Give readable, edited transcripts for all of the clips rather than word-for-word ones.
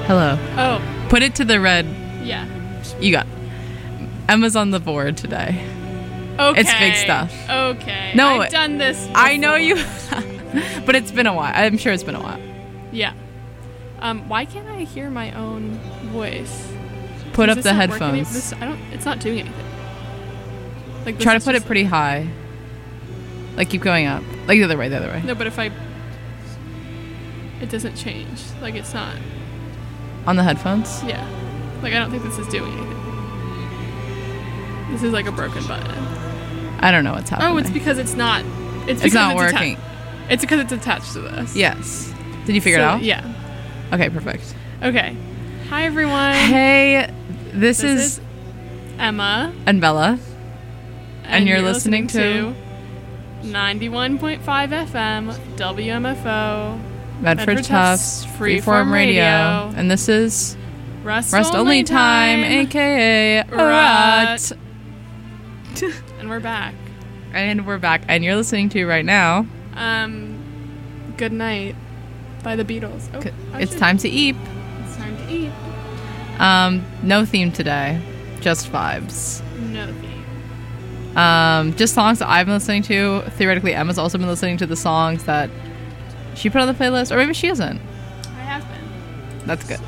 Hello. Oh, Put it to the red. yeah. You got Emma's on the board today. Okay. It's big stuff. Okay. No, I've done this before. I know you but it's been a while. I'm sure it's been a while. Yeah. Why can't I hear my own voice? Put Is up this the not working? headphones. It's not doing anything. Like, Try this to put is it pretty high. Like keep going up. Like the other way, the other way. No, but if I... It doesn't change. Like, it's not... On the headphones? Yeah. Like, I don't think this is doing anything. This is like a broken button. I don't know what's happening. Oh, it's because it's not... It's because not working. It's because it's attached to this. Yes. Did you figure it out? Yeah. Okay, perfect. Okay. Hi, everyone. Hey, this is Emma. and Bella. And you're listening to 91.5 FM, WMFO, Medford Tufts Freeform Radio. And this is Rust Only Time, aka Rut. Rut. And we're back. And we're back. And you're listening to right now. Good Night by the Beatles. Oh, It's time to eat. It's time to eat. No theme today. Just vibes. No theme. Just songs that I've been listening to. Theoretically, Emma's also been listening to the songs that she put on the playlist, or maybe she hasn't. I have been. That's good.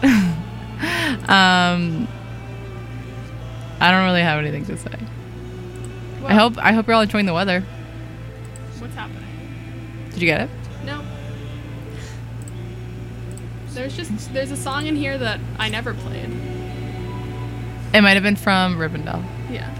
I don't really have anything to say. Well, I hope you're all enjoying the weather. What's happening? Did you get it? No. There's a song in here that I never played. It might have been from Rivendell. Yeah.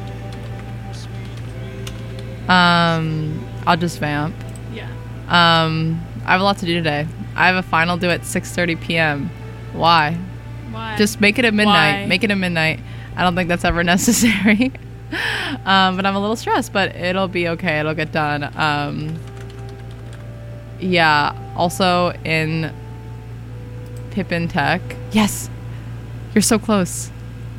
I'll just vamp. Yeah. I have a lot to do today. I have a final due at 6:30 p.m. Why? Why? Just make it at midnight. Why? Make it at midnight. I don't think that's ever necessary. But I'm a little stressed, but it'll be okay. It'll get done. Yeah. Also in Pippin Tech. Yes. You're so close.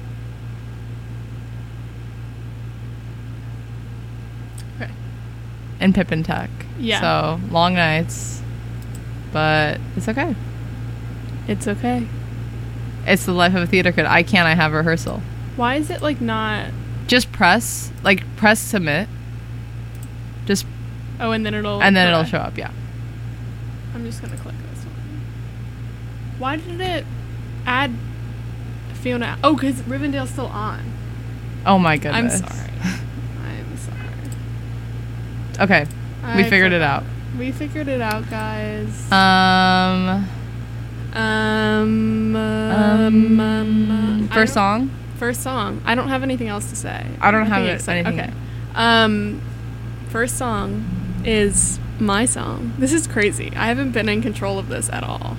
Okay. In Pippin Tech. Yeah. So long nights. But it's okay. It's okay. It's the life of a theater kid. I have rehearsal. Why is it like not? Just press submit. Just Oh, and then it'll. show up. Yeah. I'm just gonna click this one. Why did it add Fiona? Oh, because Rivendell's still on. Oh my goodness. I'm sorry. I'm sorry. Okay, we figured it out. We figured it out, guys. First song. First song. I don't have anything else to say. I don't have anything. Okay. First song is my song. This is crazy. I haven't been in control of this at all.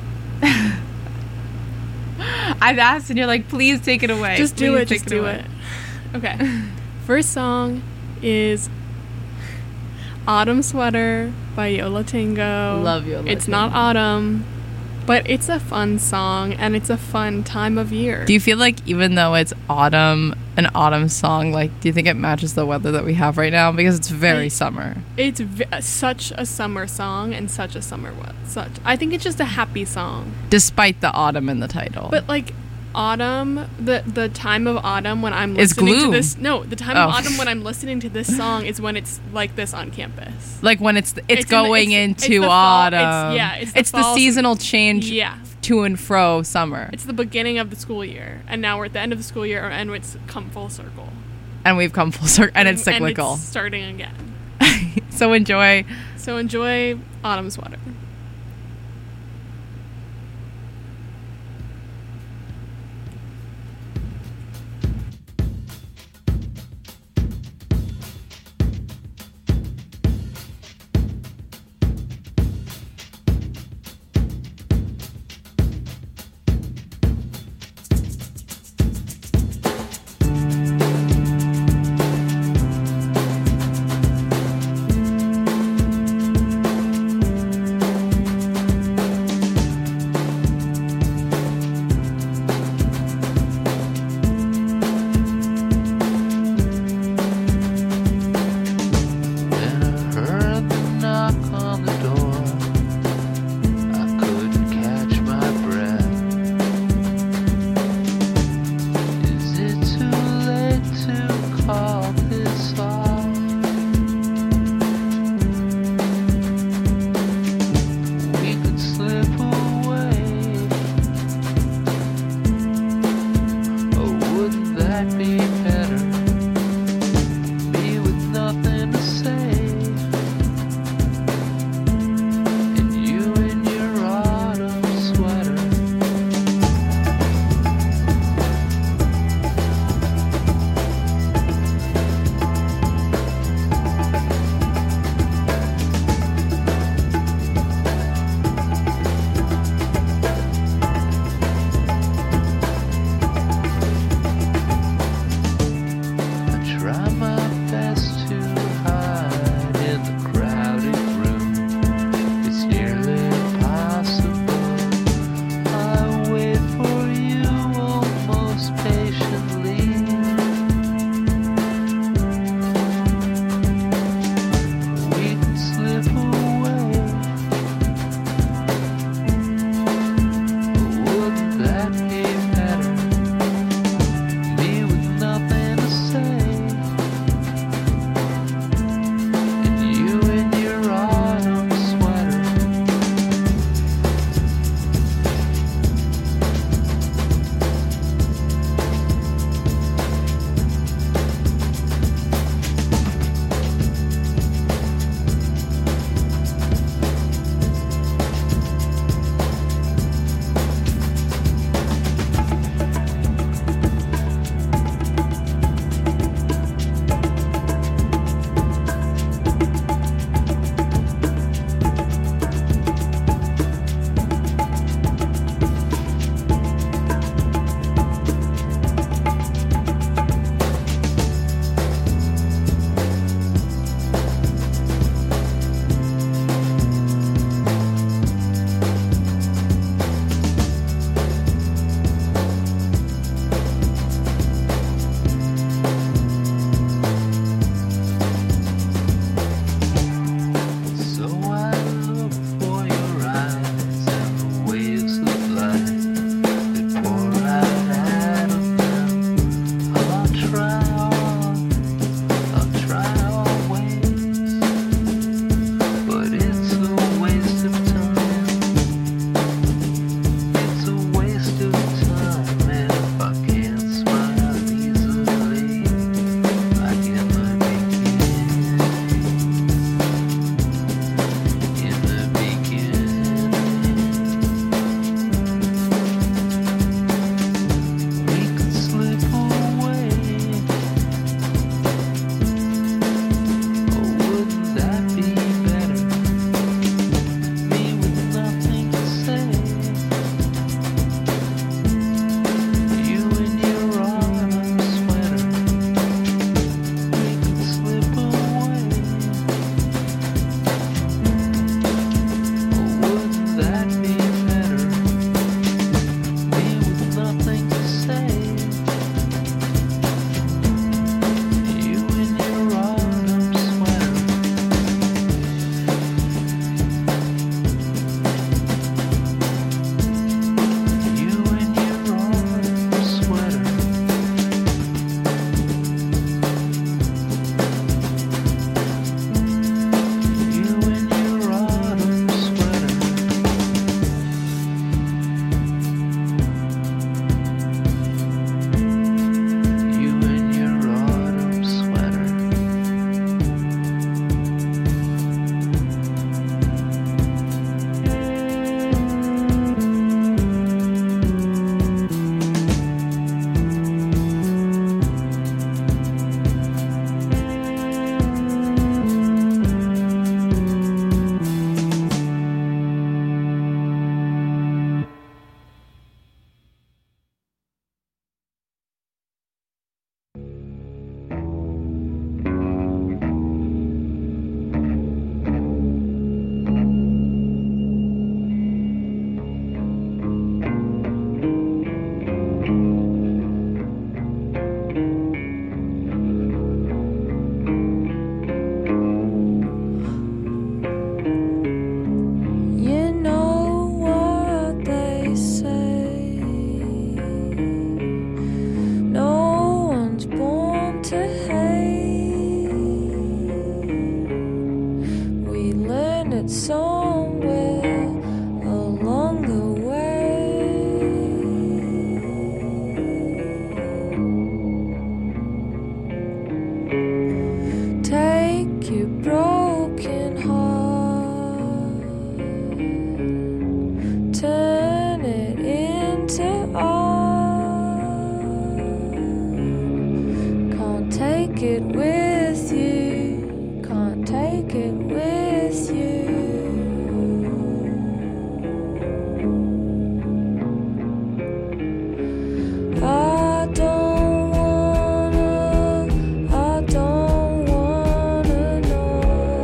I've asked and you're like, please take it away. Just do Please it. take Just do away. it. Okay. First song is Autumn Sweater by Yola Tango. Love Yola It's Tango. not autumn, but it's a fun song and it's a fun time of year. Do you feel like even though it's autumn, an autumn song, like, do you think it matches the weather that we have right now? Because it's very summer. It's such a summer song and such a summer I think it's just a happy song. Despite the autumn in the title. But like autumn, the time of autumn when I'm It's listening to gloom. this. No, the time of autumn when I'm listening to this song is when it's like this on campus. Like when it's going into the fall. autumn. It's the seasonal change. Yeah. To and fro summer. It's the beginning of the school year, and now we're at the end of the school year, and it's come full circle. And we've come full circle, and it's cyclical. And it's starting again. So enjoy Autumn Sweater. but somewhere along the way, take your broken heart, turn it into art. Can't take it with you, can't take it with you. I don't wanna know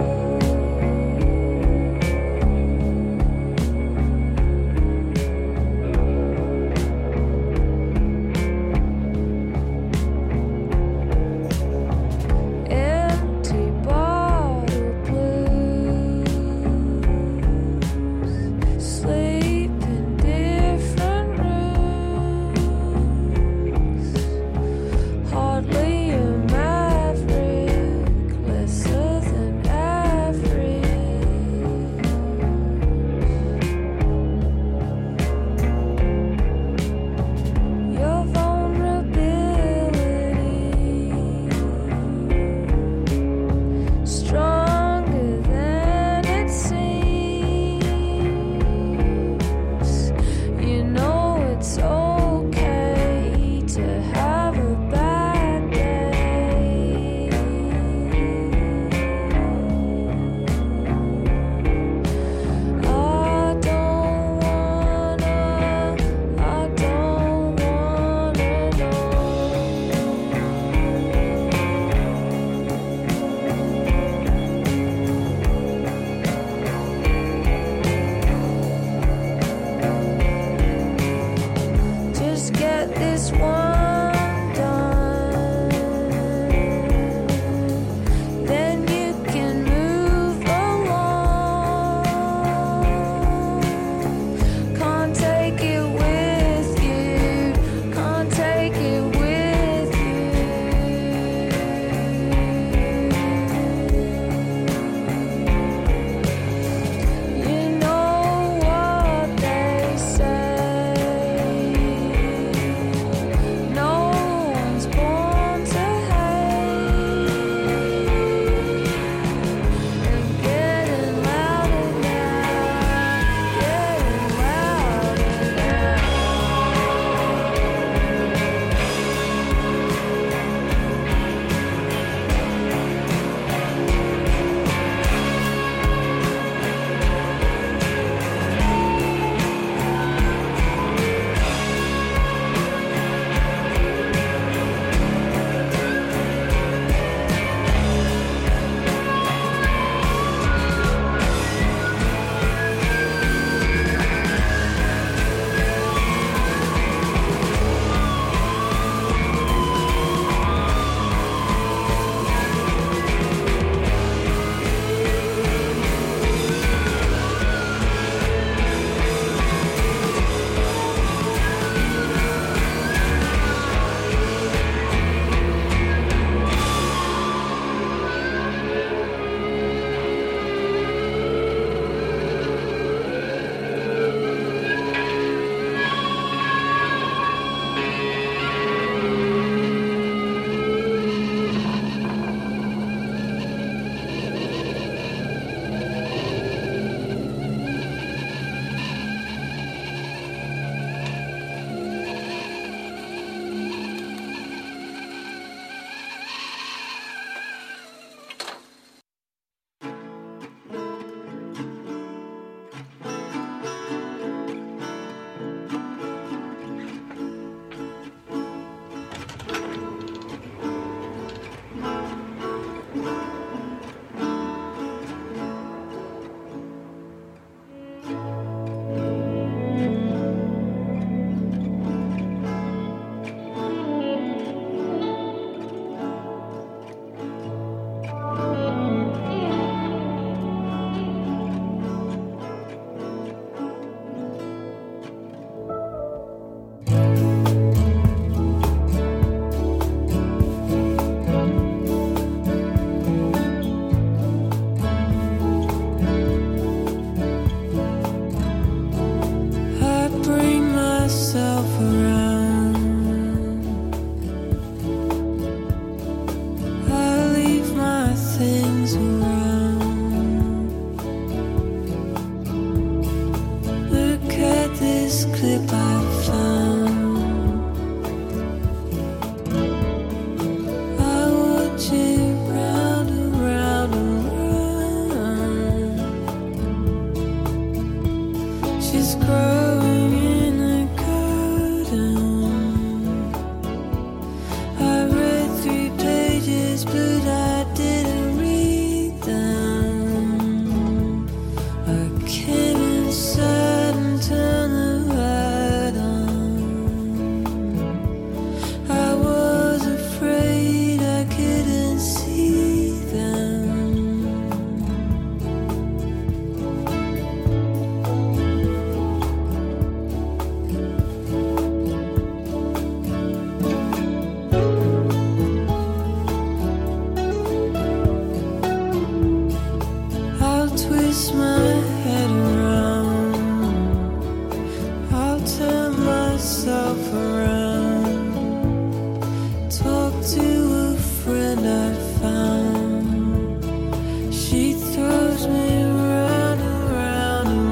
twist my head around, I'll turn myself around, talk to a friend I found. She throws me round and round and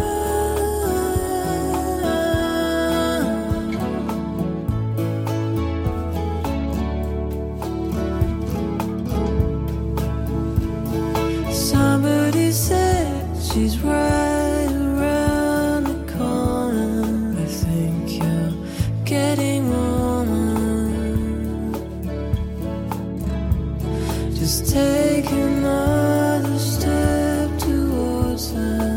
round. Somebody said she's right around the corner. I think you're getting warmer. Just take another step towards her.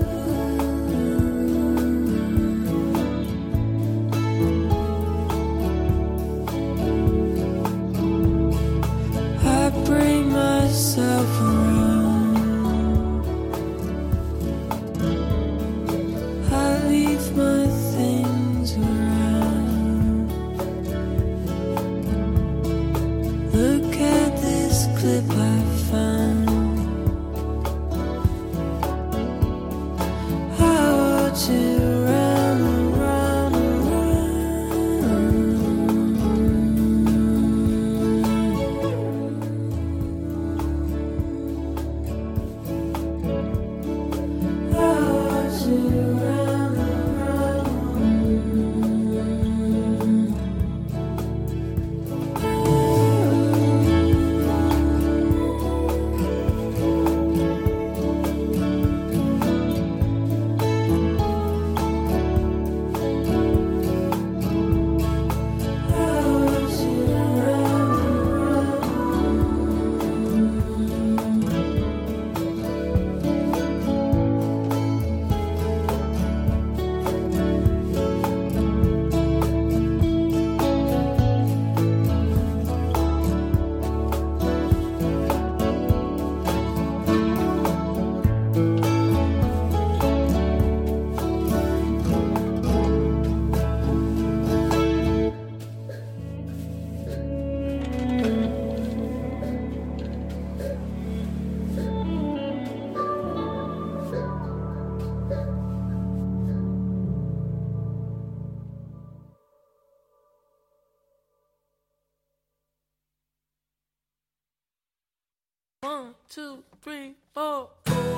I bring myself around, I leave my things around. Look at this clip I found. I watch it round and round and round. I watch it round and One, two, three, four.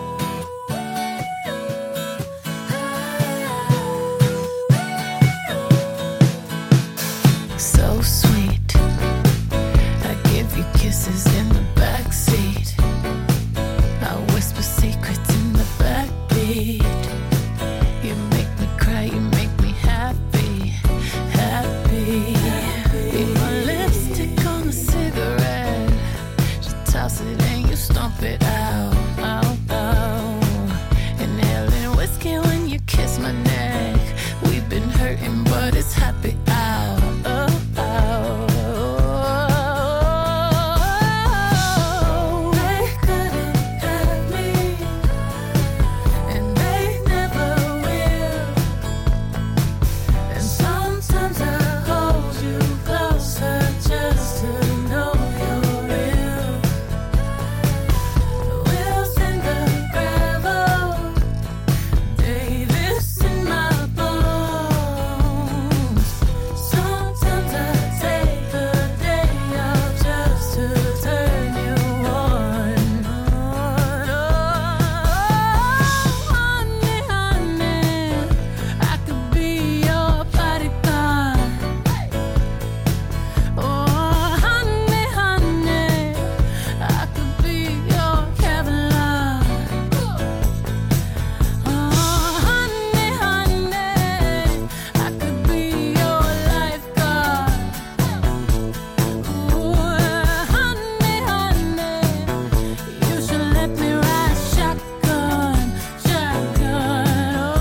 So sweet, I give you kisses in the backseat, I whisper secrets in the backbeat. You make me cry, you make me happy, happy. Be my lipstick on a cigarette, just toss it and you stomp it out, out, out. Inhaling whiskey when you kiss my neck. We've been hurting, but it's happy out. They couldn't have me, and they never will. And sometimes I hold you closer just to know you're real. Wheels in the gravel, Davis in my bones. Sometimes I take a day off just to turn you on. Honey, honey, I could be your bodyguard. Oh, honey, honey, I could be your Kevlar. Oh, honey, honey, I could be your lifeguard. Oh, honey, honey, you should let me ride shotgun, shotgun. Oh,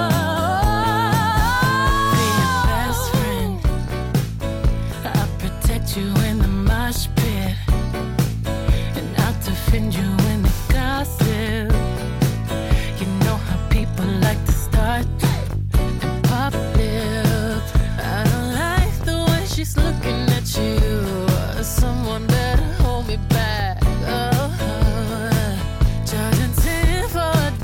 be your best friend, I'll protect you in the mosh pit, and I'll defend you when they gossip. You know how people like to start and pop lip. I don't like the way she's looking at you. Someone better hold me back. Charging 10 for a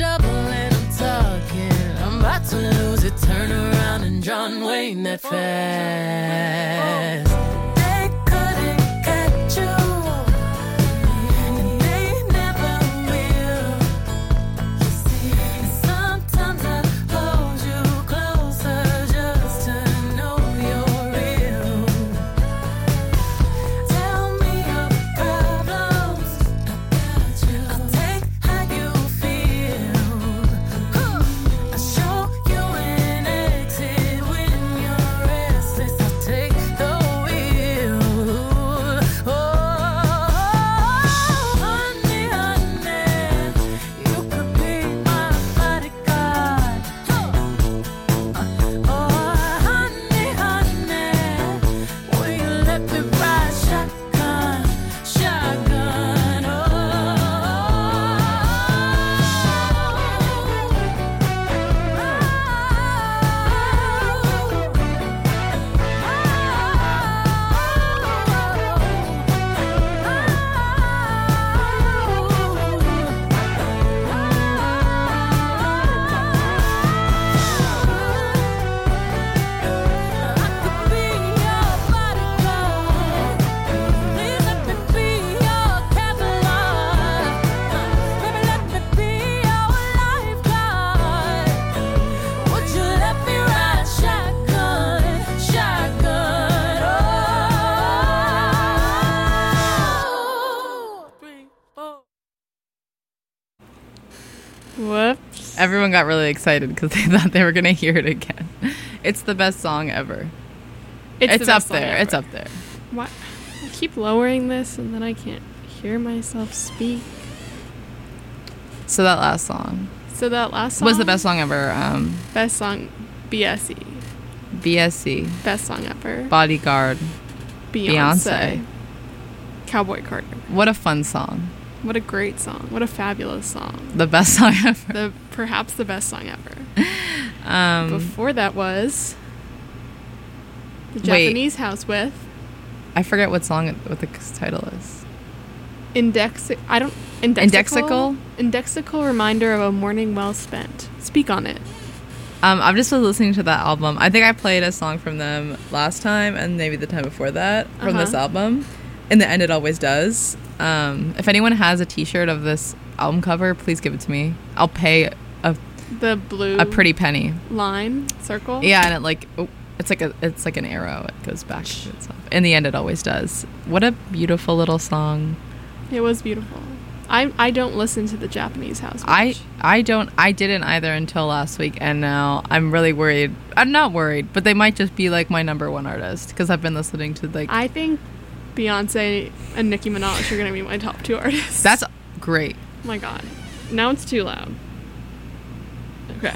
that fast. They couldn't catch you, and they never will. And sometimes I hold you closer just to know you're real. Tell me your problems, I'll take how you feel. I'll show you an exit when you're restless. I'll take the wheel. Oh, honey, honey, you could be my bodyguard. Oh, honey, honey, will you let me ride shotgun, shotgun? Whoops. Everyone got really excited because they thought they were gonna hear it again. It's the best song ever. It's the up best song there. ever. It's up there. Why? I keep lowering this and then I can't hear myself speak. So that last song So that last song was the best song ever. Best song, BSE. BSC, Best song ever. Bodyguard, Beyonce. Cowboy Carter. What a fun song. What a great song. What a fabulous song. The best song ever. Perhaps the best song ever. Before that was the Wait. Japanese House with I forget what the title is. Indexical reminder of a morning well spent. Speak on it. I've just been listening to that album. I think I played a song from them last time and maybe the time before that from this album. In the end, it always does. If anyone has a T-shirt of this album cover, please give it to me. I'll pay The blue a pretty penny. line circle. Yeah, and it's like an arrow. It goes back to itself. In the end, it always does. What a beautiful little song. It was beautiful. I don't listen to the Japanese House much. I didn't either until last week, and now I'm really worried. I'm not worried, but they might just be like my number one artist because I've been listening to I think Beyonce and Nicki Minaj are going to be my top two artists. That's great. Oh my god. Now it's too loud. Okay.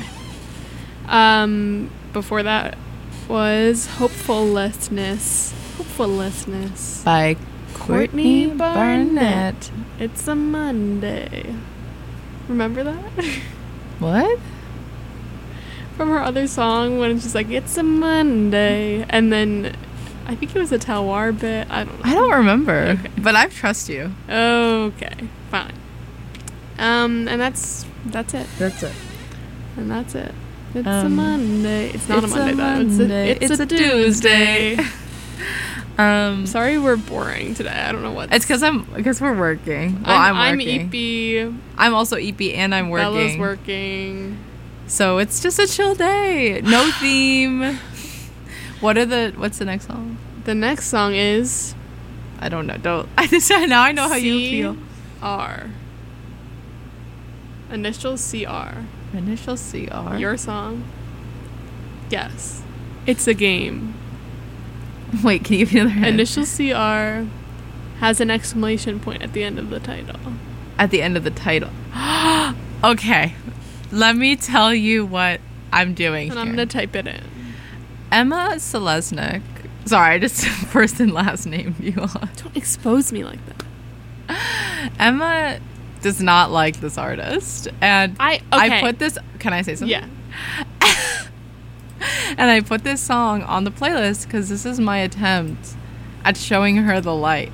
Before that was Hopefulness By Courtney Barnett. It's a Monday. Remember that? What? From her other song when it's just like, it's a Monday. And then I think it was a Talwar bit. I don't know. I don't remember. Okay. But I trust you. Okay. Fine. And that's it. That's it. And that's it. It's a Monday. It's not a Monday, though. It's a Tuesday. Sorry we're boring today. I don't know what. It's because we're working. Well, I'm working. EP. I'm also EP and I'm working. Bella's working. So it's just a chill day. No theme. What's the next song? The next song is I don't know. Now I know how you feel. CR. Initial CR. Initial CR. Your song. Yes. It's a game. Wait, can you give me another hint? Initial CR has an exclamation point at the end of the title. At the end of the title. Okay. Let me tell you what I'm doing And here. I'm going to type it in. Emma Selesnik. Sorry, I just first and last name you on. Don't expose me like that. Emma does not like this artist. And I put this... Can I say something? Yeah. And I put this song on the playlist because this is my attempt at showing her the light.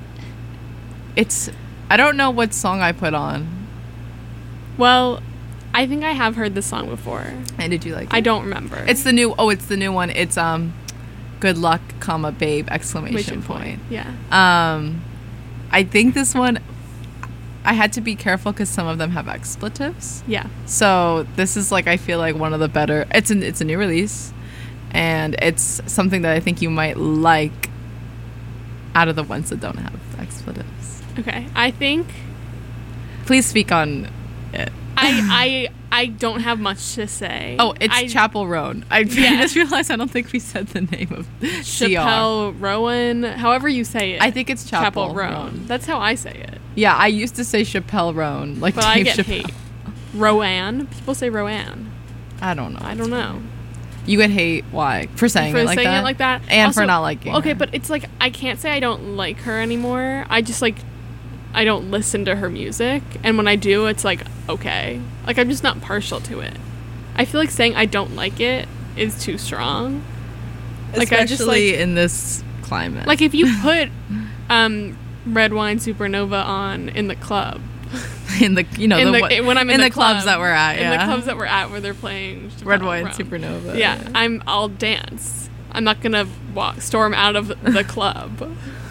I don't know what song I put on. Well, I think I have heard this song before. And did you like it? I don't remember. It's the new one. It's good luck, comma, babe, exclamation point. Yeah. I think this one, I had to be careful because some of them have expletives. Yeah. So this is like, I feel like one of the better, it's a new release, and it's something that I think you might like out of the ones that don't have expletives. Okay. I think Please speak on it. I don't have much to say. Oh, it's Chapel Roan. I just realized I don't think we said the name of Chappelle Rowan, however you say it. I think it's Chapel Roan. Roan. That's how I say it. Yeah, I used to say Chappelle Roan, like But Dave I get Chappelle. hate. Roanne? People say Roanne. I don't know. I don't know. You get hate. Why? For saying it like that? And Also, for not liking Okay, her. but it's like, I can't say I don't like her anymore. I just like, I don't listen to her music. And when I do, it's like, okay. Like, I'm just not partial to it. I feel like saying I don't like it is too strong. Like, Especially I just like, in this climate. like if you put Red Wine Supernova on in the club. in the, When I'm in the clubs club, that we're at, in the clubs that we're at where they're playing Red Chappelle Wine Roan. Supernova. Yeah, I'll dance. I'm not gonna storm out of the club.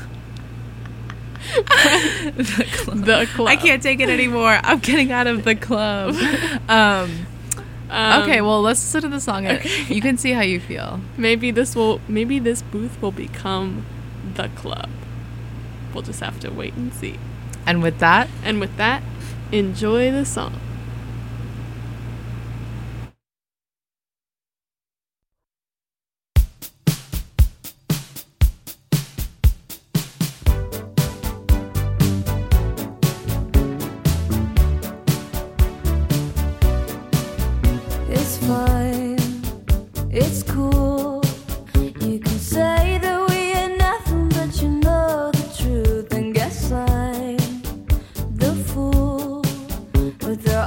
The club. The club. I can't take it anymore. I'm getting out of the club. Okay, well, let's listen to the song. Okay. You can see how you feel. Maybe this booth will become the club. We'll just have to wait and see. And with that, Enjoy the song. It's fine, it's cool. You can say that we are nothing, but you know the truth. And guess I'm the fool with their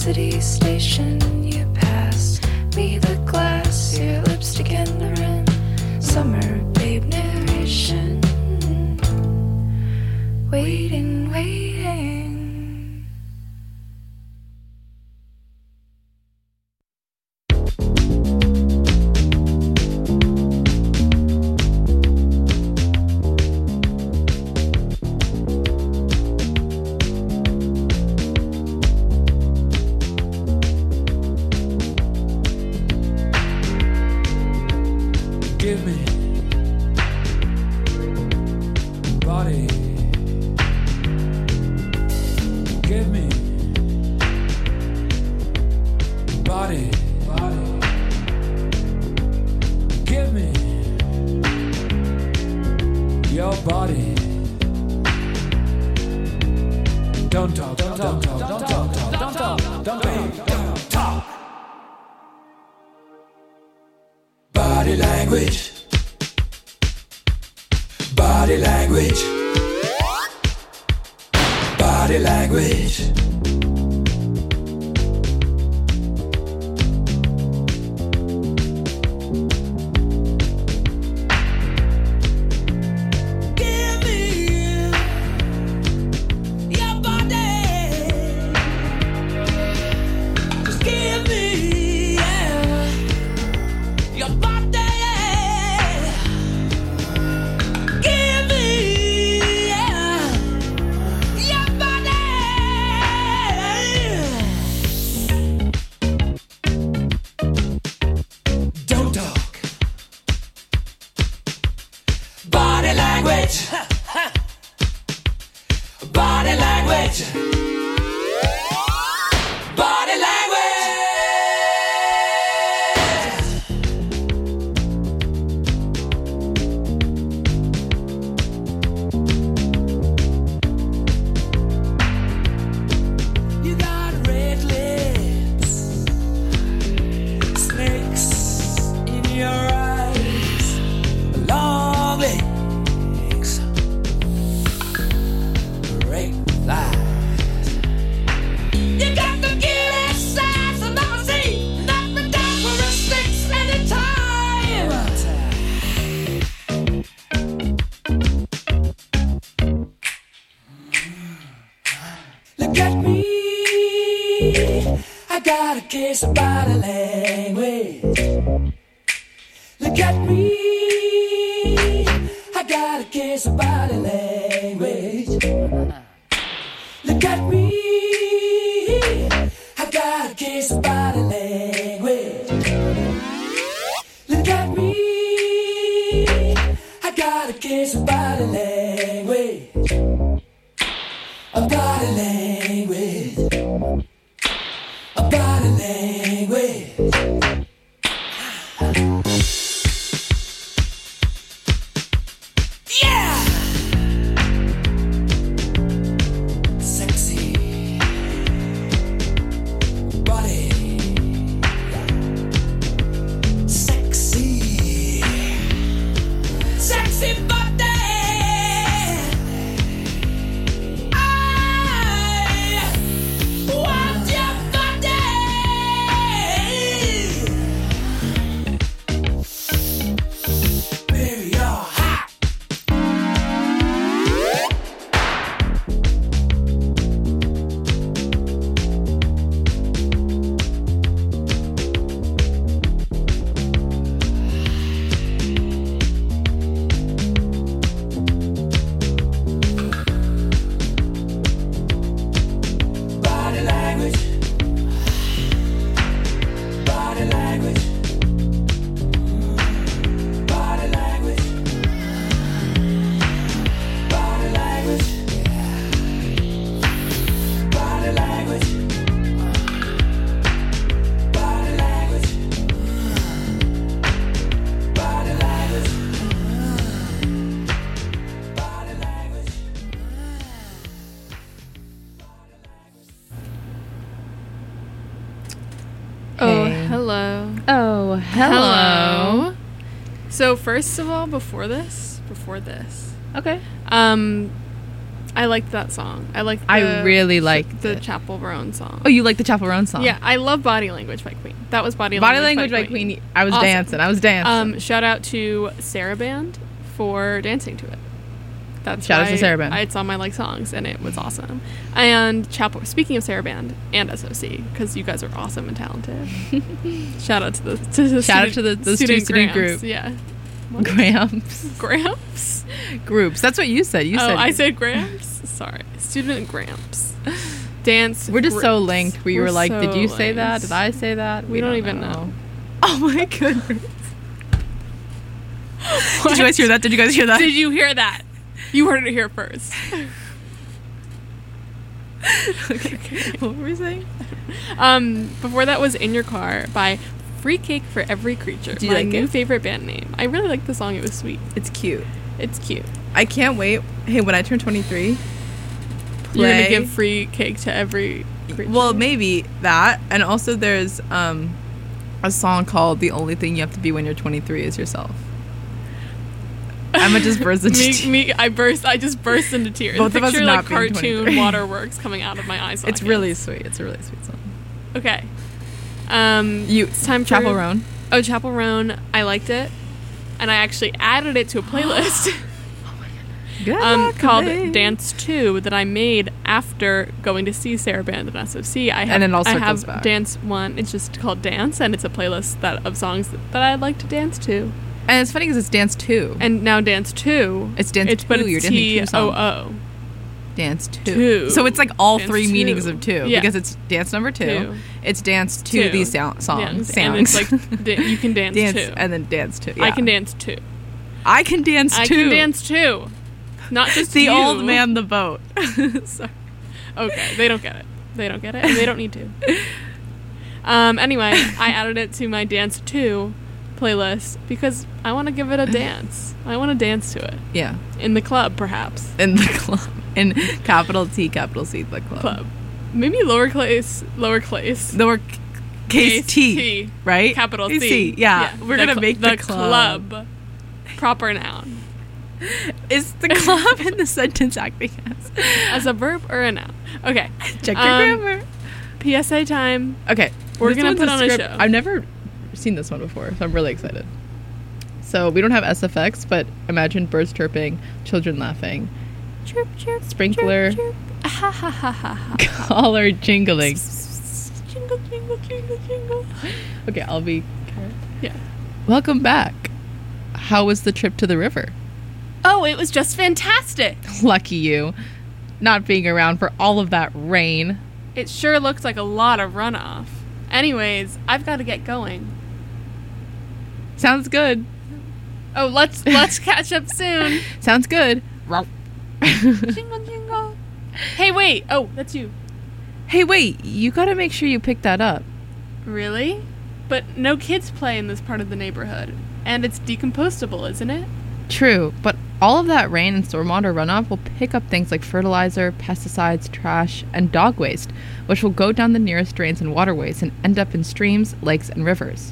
city station. You pass me the glass, your lipstick in the rim. Summer babe narration. Waiting, waiting. Give me body. Give me body. Give me your body. Don't talk, don't talk, don't talk, don't talk, don't talk, don't talk. Body language. Body language. Body language. Give me your body. Just give me your body. Give me your body. Don't talk. Body language. Body language. Body language. You got red lips, snakes in your eyes, long legs, great thighs. You got the cutest eyes I've never seen. Nothing down for a six anytime. Look at me, I got a case of body language. Look at me, I got a case of body language. Look at me, I got a case of body language. Look at me, I got a case of body language. A body language. A body language. Yeah! Sexy body. Sexy. Sexy body. I want your body. Baby, you're hot. Body language. Body language. Body language. Body language. Body language. Body language. Body language. Body language. Oh, Hey. hello. Oh, Hello. So first of all, before this, Okay. I liked that song. I really liked the it. Chapel Roan song. Oh, you like the Chapel Roan song? Yeah, I love Body Language by Queen. That was Body Language by Queen. I was Awesome. dancing. Shout out to Sarah Band for dancing to it. That's Shout out why to Sarah Band. It's on my like songs, and it was awesome. And Chapel. Speaking of Sarah Band and SOC, because you guys are awesome and talented. Shout out to the those two student groups. Yeah. What? Gramps. Groups. That's what you said. I said Gramps. Sorry, student Gramps. Dance. We're just so linked. We were like, so did you say linked. that? Did I say that? We don't even know. Oh my goodness. Did you guys hear that? Did you guys hear that? Did you hear that? You heard it here first. Okay. What were we saying? Before that was In Your Car by Free Cake for Every Creature. Do you my like new it? favorite band name. I really like the song. It was sweet. It's cute. It's cute. I can't wait. Hey, when I turn 23, You're gonna play- give free cake to every creature. Well, maybe that. And also there's a song called The Only Thing You Have to Be When You're 23 Is Yourself. Emma just burst into tears. I just burst into tears. Both of us Picture not like being cartoon 23. waterworks coming out of my eyes. It's really sweet. It's a really sweet song. Okay. It's time for Chapel Roan. Oh, Chapel Roan. I liked it, and I actually added it to a playlist. Good luck, Called babe. Dance 2 that I made after going to see Sarah Band and SOC. And then all I circles have back. Dance 1. It's just called Dance, and it's a playlist of songs that I'd like to dance to. And it's funny because it's Dance 2. And now Dance 2. It's Dance 2. But it's You're dancing two songs. T-O-O. Dance 2. Two. So it's like all Dance 3 two. meanings of 2. Yeah. Because it's dance number 2. Two. It's dance to Two. these songs. Dance. And it's like, you can dance, dance too. and then dance 2. Yeah. I can dance too. I can dance 2. I can dance too. Not just The you. old man, the boat. Sorry. Okay, they don't get it. They don't get it, and they don't need to. Anyway, I added it to my Dance 2 playlist because I want to give it a dance. I want to dance to it. Yeah. In the club, perhaps. In the club. In capital T, capital C, the club. Maybe lowercase. Case T, T. right? Capital C. C. Yeah. We're going to make the club. Proper noun. Is the club in the sentence acting As a verb or a noun? Okay. Check your grammar. PSA time. Okay. We're This gonna one's put on a script. show. I've never seen this one before, so I'm really excited. So we don't have SFX, but imagine birds chirping, children laughing, Chirp, chirp. sprinkler, Chirp, chirp. Ha ha ha ha ha. collar jingling. Jingle, jingle, jingle, jingle. Okay, I'll be. Yeah. Welcome back. How was the trip to the river? Oh, it was just fantastic. Lucky you. Not being around for all of that rain. It sure looked like a lot of runoff. Anyways, I've got to get going. Sounds good. Oh, let's catch up soon. Sounds good. Jingle, jingle. Hey, wait. Oh, that's you. Hey, wait. You gotta make sure you pick that up. Really? But no kids play in this part of the neighborhood. And it's decompostable, isn't it? True, but all of that rain and stormwater runoff will pick up things like fertilizer, pesticides, trash, and dog waste, which will go down the nearest drains and waterways and end up in streams, lakes, and rivers.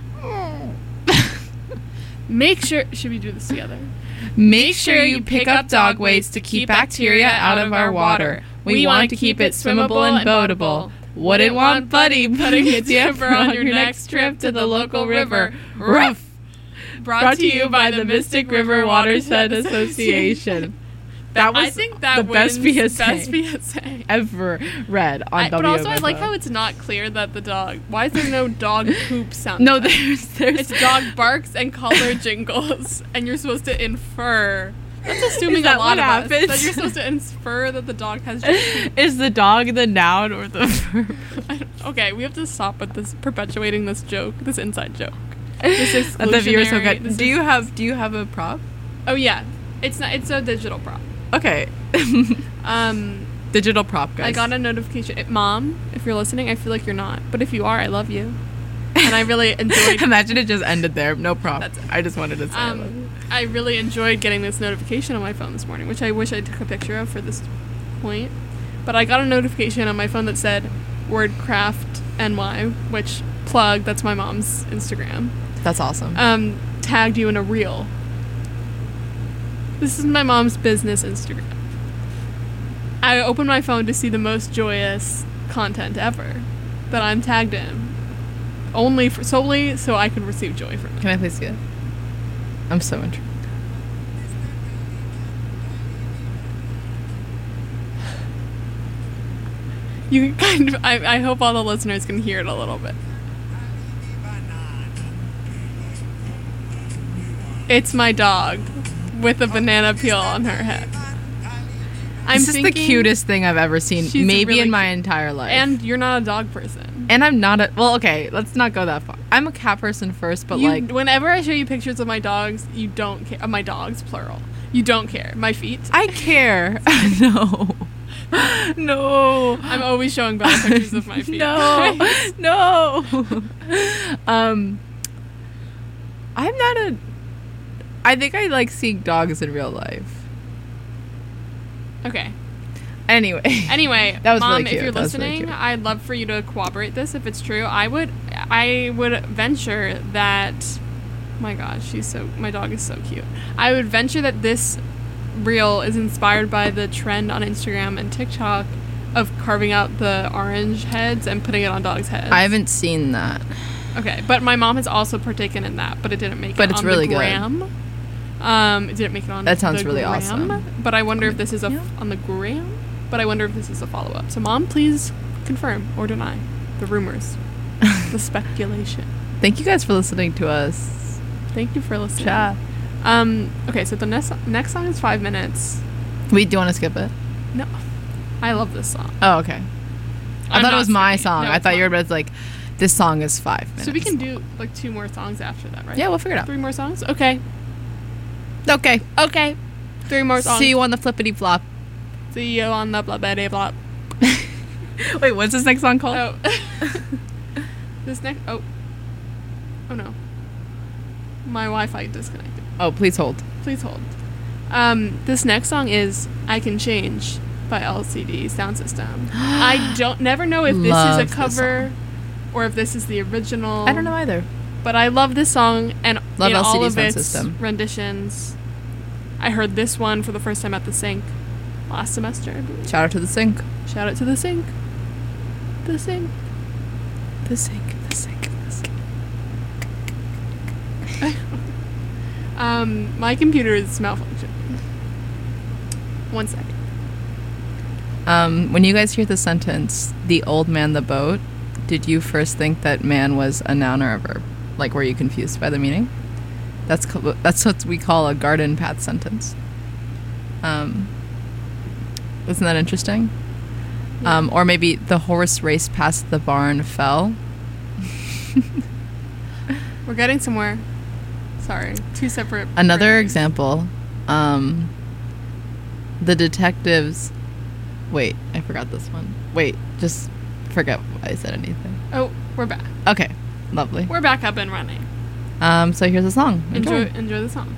Make sure... Should we do this together? Make sure you pick up dog waste to keep bacteria out of our water. We want to keep it swimmable and boatable. Wouldn't want Buddy putting its zipper on your next trip to the local river. Ruff! Brought to you by the Mystic River Watershed Association. That was I think that the best wins PSA. best PSA. Ever read on But also, I WMFO. like how it's not clear that the dog... Why is there no dog poop sound? No, effect? there's It's dog barks and collar jingles, and you're supposed to infer. That's assuming Is that a lot what of us. happens? That you're supposed to infer that the dog has just poop. Is the dog the noun or the verb? Okay, we have to stop with this perpetuating this joke, this inside joke. This That the viewers don't exclusionary- get. this Do is- you have a prop? Oh yeah, it's not. It's a digital prop. Okay. Digital prop, guys. I got a notification. Mom, if you're listening, I feel like you're not, but if you are, I love you, and I really enjoyed. Imagine it just ended there. No prop. That's it. I just wanted to say I love you. I really enjoyed getting this notification on my phone this morning, which I wish I took a picture of for this point. But I got a notification on my phone that said Wordcraft NY, which plug, that's my mom's Instagram. That's awesome. Tagged you in a reel. This is my mom's business Instagram. I open my phone to see the most joyous content ever that I'm tagged in. Solely so I can receive joy from it. Can I please see it? I'm so intrigued. You can kind of, I hope all the listeners can hear it a little bit. It's my dog with a banana peel on her head. This is the cutest thing I've ever seen, she's maybe really in my cute. entire life. And you're not a dog person. And I'm not well, okay, let's not go that far. I'm a cat person first, but Whenever I show you pictures of my dogs, you don't care. My dogs, plural. You don't care. My feet. I care. No. No. I'm always showing Bella pictures of my feet. No. No. I'm not I think I like seeing dogs in real life. Okay. Anyway, that was Mom, really cute. if you're That was really listening, cute. I'd love for you to corroborate this if it's true. I would venture that. My gosh, my dog is so cute. I would venture that this reel is inspired by the trend on Instagram and TikTok of carving out the orange heads and putting it on dogs' heads. I haven't seen that. Okay, but my mom has also partaken in that, but it didn't make But it it's on really the good. gram. It didn't make it on That sounds the really gram, awesome. But I wonder if this is on the gram. But I wonder if this is a follow-up. So, Mom, please confirm or deny the rumors, the speculation. Thank you guys for listening to us. Thank you for listening. Chat. Okay, so the next song is 5 minutes. Wait, do you want to skip it? No, I love this song. Oh, okay. I I'm thought it not was my skipping. song. No, I it's thought you were not. about to like, this song is 5 minutes. So we can do like 2 more songs after that, right? Yeah, we'll figure it out. 3 more songs. Okay. Okay. 3 more songs. See you on the flippity flop. See you on the blabbity blop. Wait, what's this next song called? Oh. This next. Oh no. My Wi-Fi disconnected. Oh, please hold. Please hold. This next song is "I Can Change" by LCD Sound System. I never know if this Love is this a cover or if this is the original. I don't know either. But I love this song and Love in all LCD of Sound its System. renditions. I heard this one for the first time at the Sync last semester, I believe. Shout out to the sink. Shout out to the Sync. The Sync. The sink. The sink. The sink. My computer is malfunctioning. 1 second. When you guys hear the sentence, "the old man, the boat," did you first think that man was a noun or a verb? Like, were you confused by the meaning? That's what we call a garden path sentence. Isn't that interesting? Yeah. Or maybe the horse raced past the barn, fell. We're getting somewhere. Sorry. 2 separate. Another paragraphs. example, the detectives. Wait, I forgot this one. Wait, just forget why I said anything. Oh, we're back. Okay, lovely. We're back up and running. So here's the song. Enjoy the song.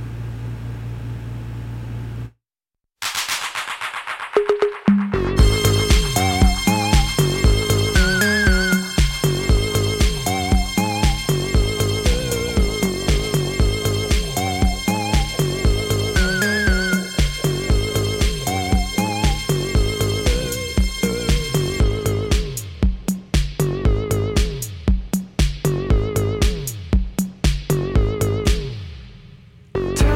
Time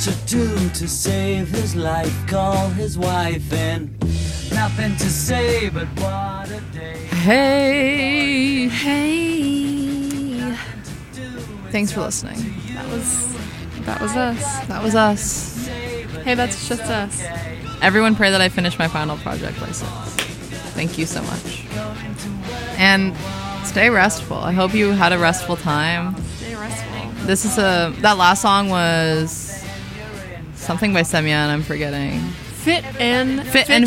to do to save his life. Call his wife and nothing to say but what a day. Hey. Hey. Thanks for listening. That was us. That was us. Hey, that's just us. Everyone pray that I finish my final project by 6. Thank you so much. And stay restful. I hope you had a restful time. Stay restful. This is that last song was something by Semyon, I'm forgetting. Fit and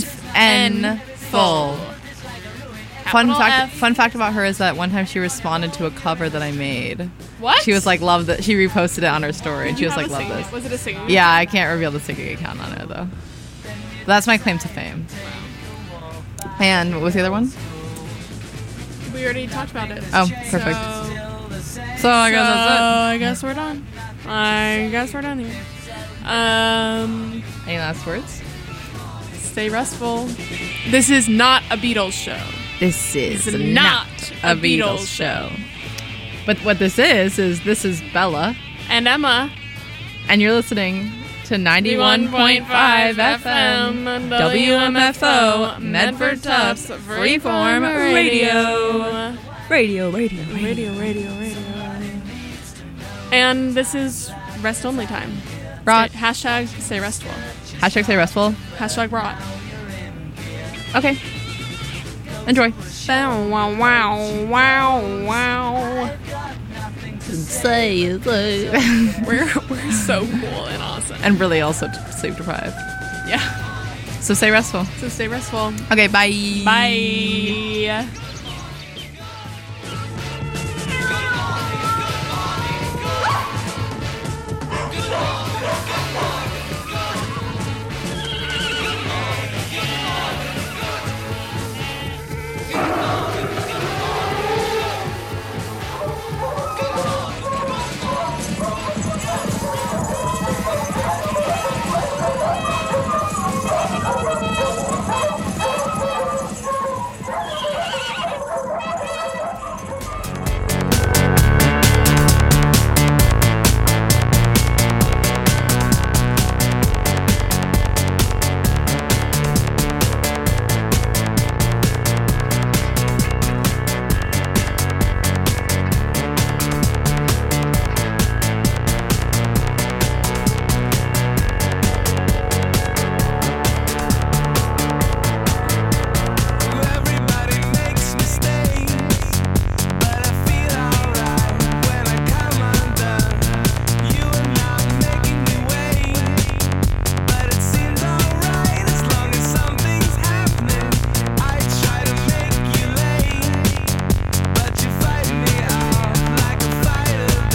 full. Capital F. Fun fact about her is that one time she responded to a cover that I made. What? She was like, love that. She reposted it on her story and she was like, love this. Was it a singing? Yeah, I can't reveal the singing account on it though. That's my claim to fame. And what was the other one? We already talked about it. Oh, perfect. So I guess that's I guess we're done. Here. it. Any last words? Stay restful. This is not a Beatles show. This is It's not not a Beatles show. But what this is Bella, And Emma. and you're listening to 91.5 FM WMFO Medford Tufts Freeform Radio. Radio. Radio. And this is rest only time. Rot. Hashtag stay restful. Hashtag stay restful. Hashtag rot. Okay. Enjoy. Wow. Say. We're so cool and awesome. And really also sleep deprived. Yeah. So stay restful. So stay restful. Okay, bye. Bye.